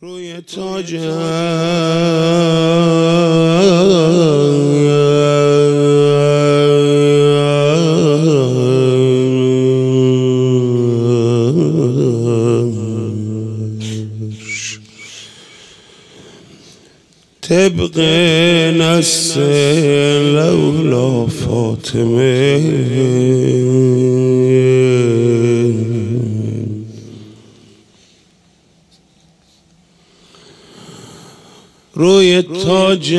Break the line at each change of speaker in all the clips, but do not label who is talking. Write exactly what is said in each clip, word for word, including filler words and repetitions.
روی تاج طبق نص لولا فاطمه روی تاج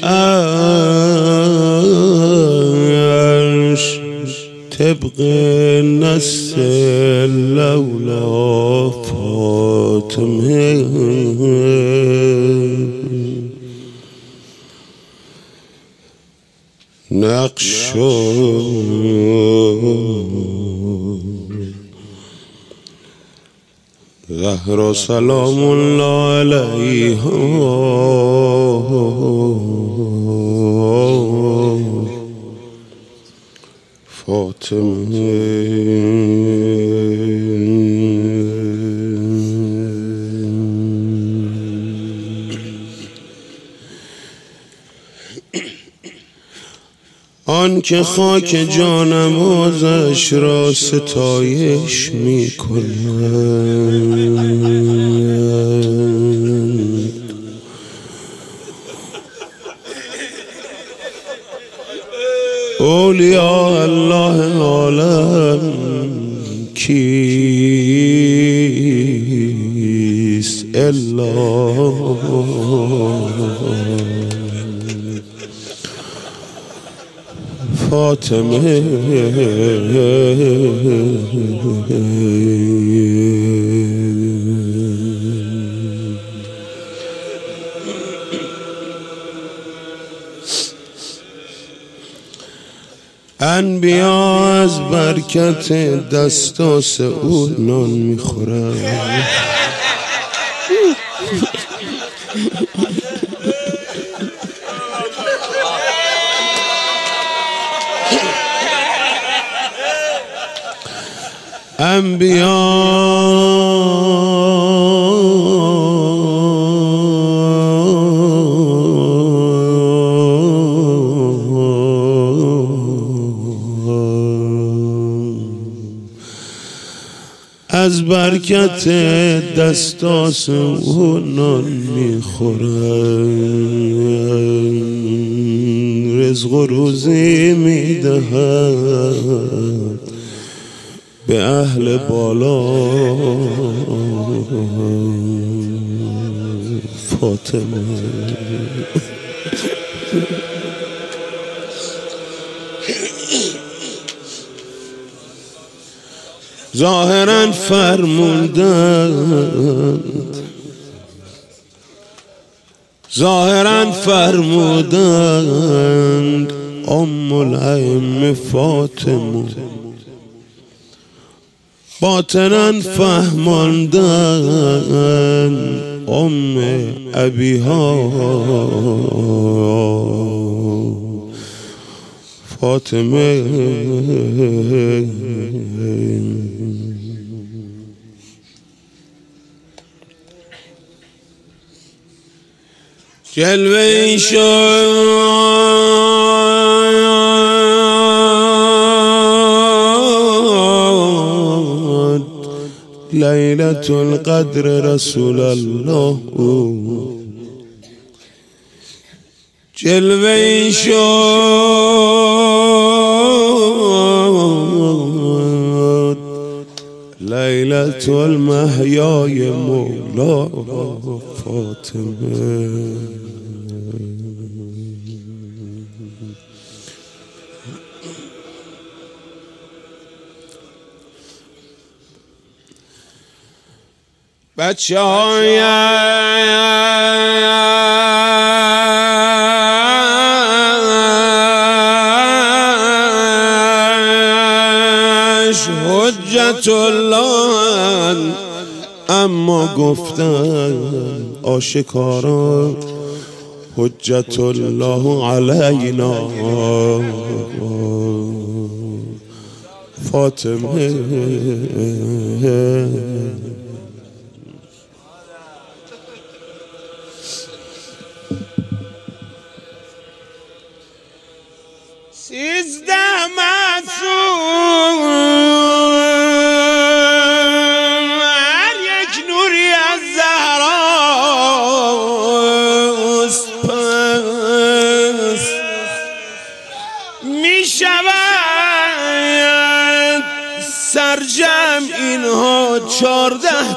عرش طبق نص لولا فاطمه نقش زهرا سلام الله علیها فاطمه آن که خاک جانمازش را ستایش می کند اولیاء الله عالم کیست الا فاطمه انبیا از برکت دستاس او نان میخورند انبیا از برکت دستاس او نان میخورند رزق و روزی میدهد به اهل بالا فاطمه ظاهرا فرمودند ظاهرا فرمودند ام الائمه فاطمه باطنا فهماندن ام ابیها فاطمه جلوه شد لیلة القدر رسول الله جلوه شد لیلة المحیای مولا فاطمه بچه هایش حجت الله اما گفتن آشکارا حجت الله علینا فاطمه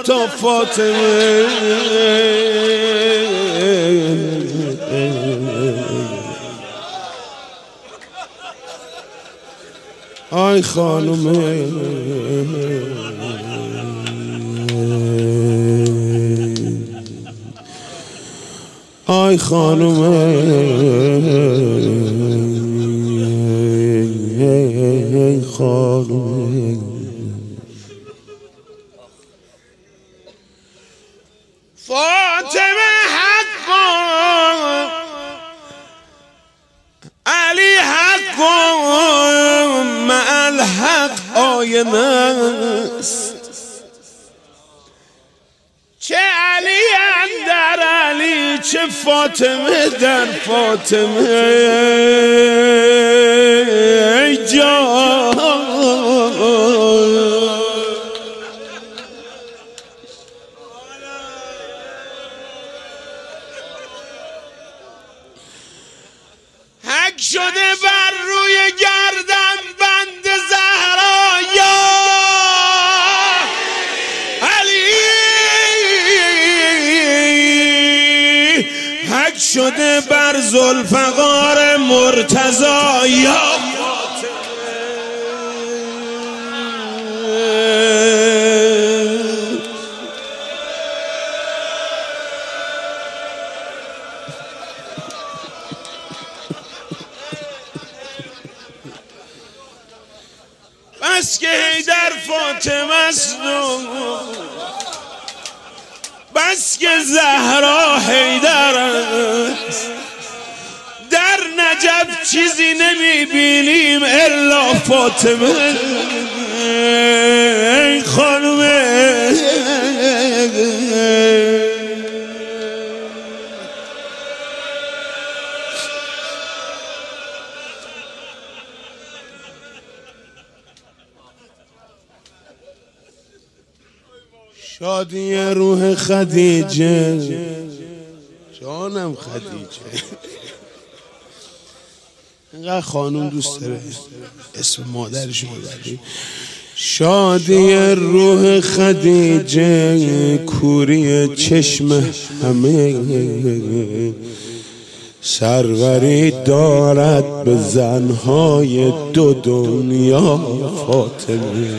تا فاطمه آی خانومه آی خانومه خانومه فاطمه حق علی حق مع الحق آینه است چه علی در علی چه فاطمه در فاطمه جان حق شده بر روی گردن بند زهرا یا علی حق شده بر ذوالفقار مرتضی یا بس که حیدر فاطمه است بس که زهرا حیدر است در نجف چیزی نمیبینیم الا فاطمه خانومه شادی روح خدیجه جانم خدیجه اینقدر خانوم دوست داره اسم مادرش مادری شادی روح خدیجه کوری چشم همه سروری دارد به زنهای دو دنیا فاطمه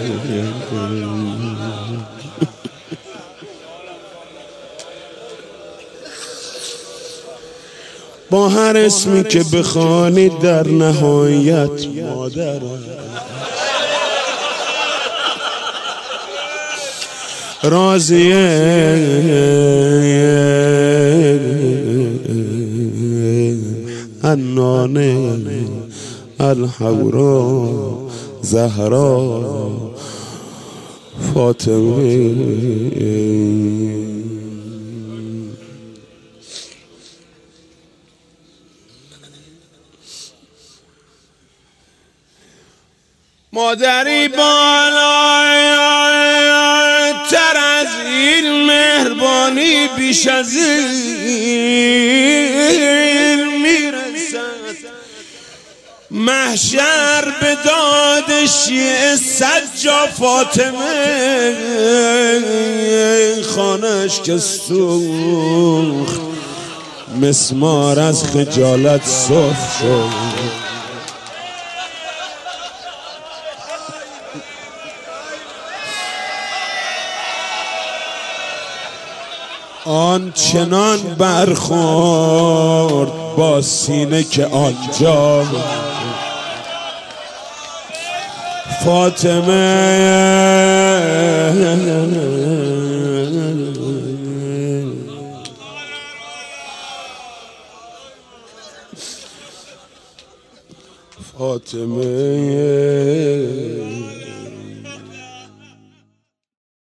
با هر اسمی که بخوانی در نهایت مادر راضیه عنانه الحورا زهرا فاطمه مادری بالاتر از این مهربانی بیش از این میرسد محشر به داد شیعه سجا فاطمه خانش که سوخت مسمار از خجالت صف شد آن چنان برخورد با سینه که آنجا فاطمه فاطمه